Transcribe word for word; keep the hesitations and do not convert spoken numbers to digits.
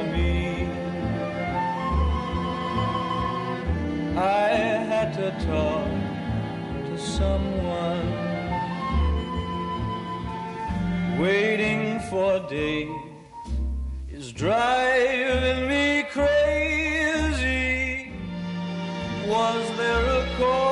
me. I had to talk to someone. Waiting for days is driving me crazy. Was there a cause?